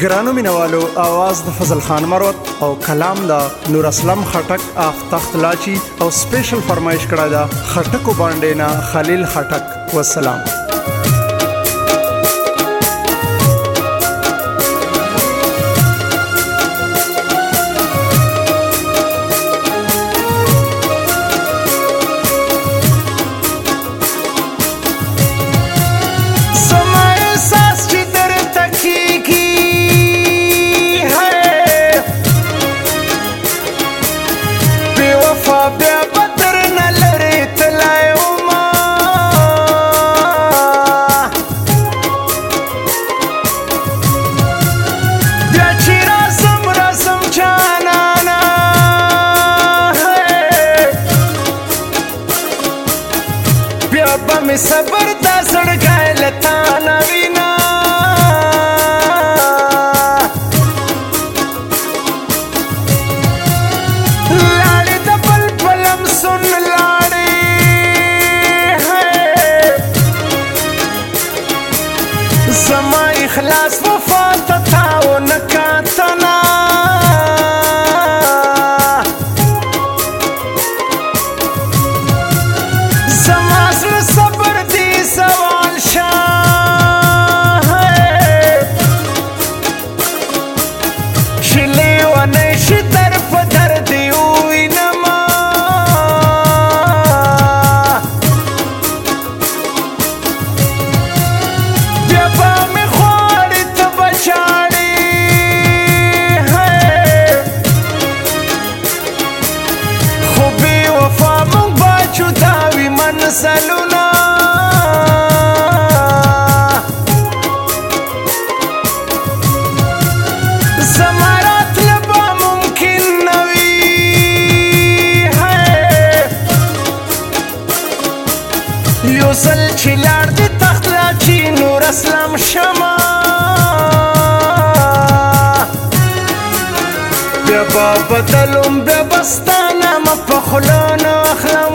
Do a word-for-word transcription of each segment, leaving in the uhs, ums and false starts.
ګرانو مینوالو، आवाज د فضل خان مروت او کلام د نور اسلم خټک اف تخت لاچی او سپیشل فرمایش کړه دا خټکو باندې نه خلیل خټک. والسلام. می صبر دا سړګای لتا نوینا لاړې د بل پلم سن لاړې زما اخلاص وفا تتاو نکاتنا سلونا زمارات لبا ممکن نوی ہے یوزل چلار دی تخت لاچی نور اسلام شما بیا با بدلم بیا بستانا مپخلون اخلم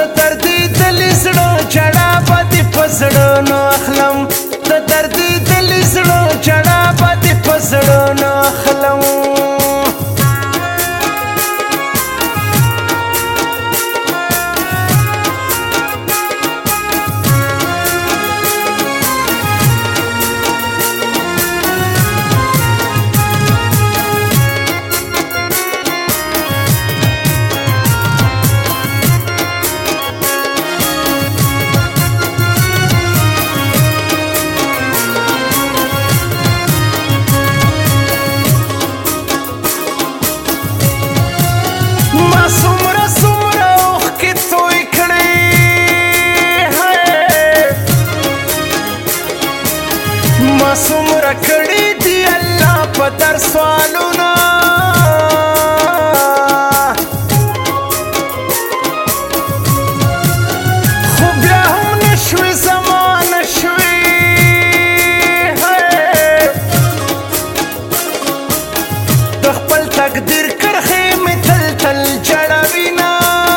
چڑا پتی پسڑو نو اخلم د دردی دلی سڑو چڑا پتی پسڑو نو اخلم سمرا کړي دی الله په در سوالونه خو بیا هم نشوي زما نشوي د خپل تقدیر کرښې مې تل تل جړوينه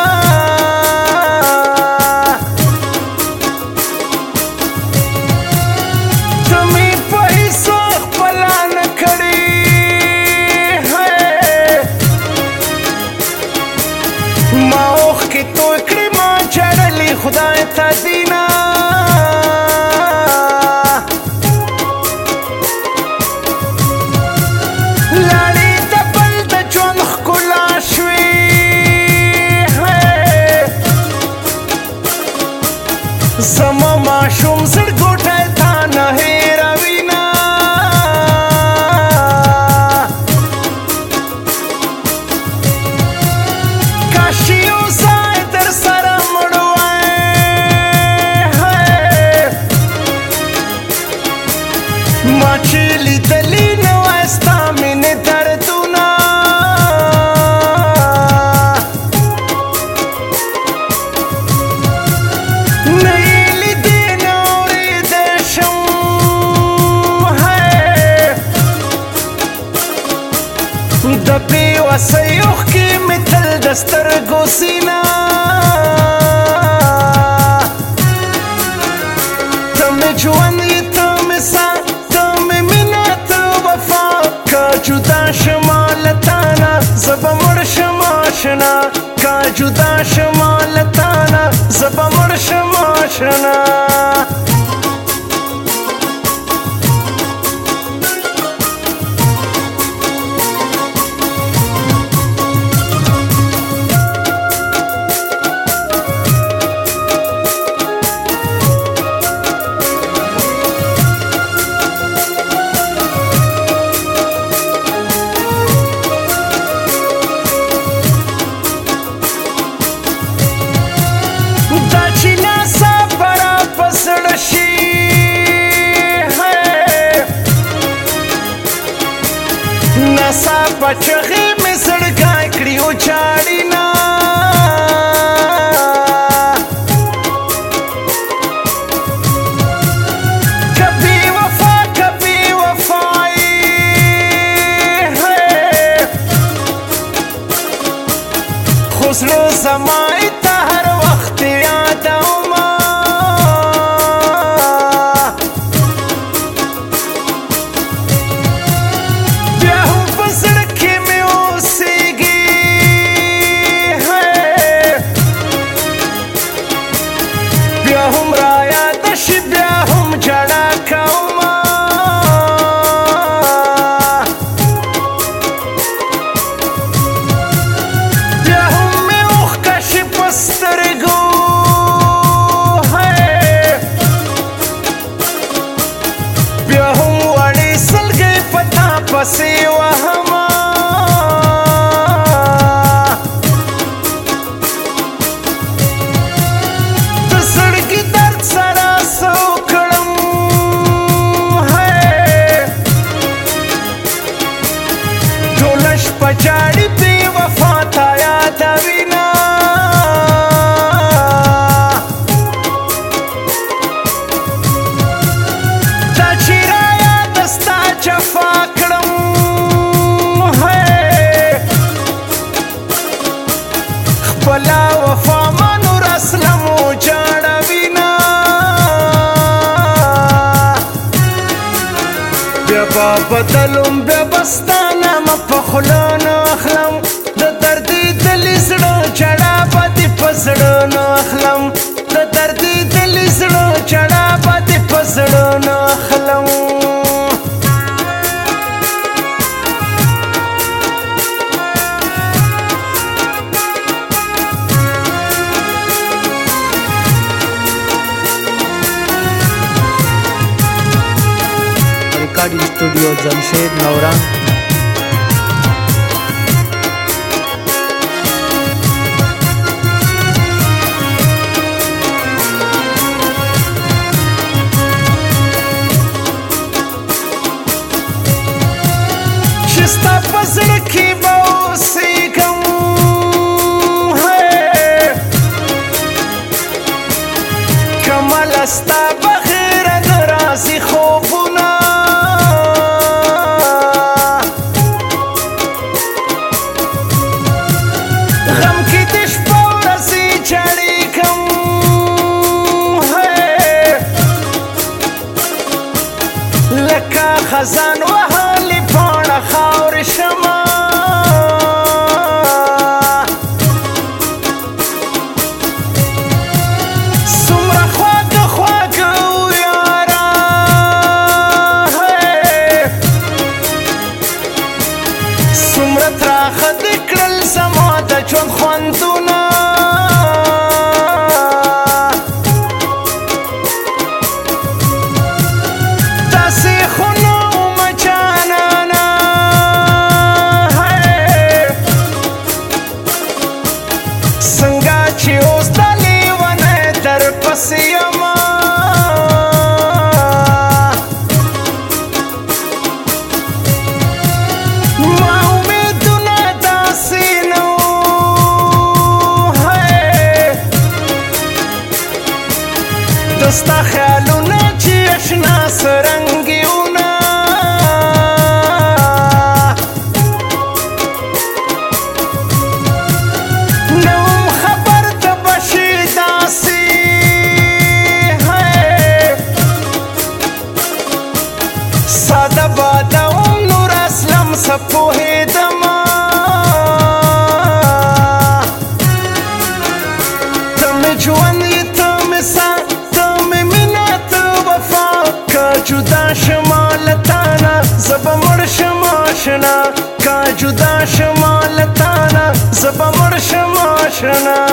خدای تا دینا لاړې د بل د ژوند ښکلا شوې زما ماشوم زړګوټی تا نه هېروينه کاشي یو ځای در سره ما چې لیدلي نه وای ستا مینې دردونه نه یې لیدې نه اورېدی شم د بې وسۍ اوښکې مې تل د سترګو سینه ته مې ژوند یې ته مې سا ته مې مینه ته وفا شمالتانا زبا مړ شم آشنا کا جدا شمالتانا زبا مړ شم آشنا نسا پچغی می زړګی کړي او چاړي نا کبھی وفا کبھی وفائی ہے خسرو زمائی تا هر وخت یادوما پسې وهما د زړګي درد سره څه وکړم ټوله شپه جاړي بې وفا تا یادوینه دا چې رایاده ستا جفا خپلا وفا ما نور اسلم و جاړوینا بیا با بدلم بیا بستانه ما په خوله نه اخلم د دردي دلي زړه چړه به دې په زړه نه اخلم د دردي دلي زړه چړه به دې په زړه نه اخلم recording studio Jamshed नौरा شستا پزړه کې به اوسېږم کمله ستا بغیر نه راځي خوبونه خزان وهلی پاڼه خاورې شمه څومره خواږه خواږه و یاره څومره تراخه دې کړل زما د ژوند خوندونه ستا خیالونه چې اشنا سرنګیونه نوم خبر د بشي داسې ساده باده ام نور اسلم سپوهېدما ته مې ژوند یې ته مې سا ته مې مینه ته وفا که جدا شما له تانه زه به مړ شم آشنا که جدا شما له تانه زه به مړ شم آشنا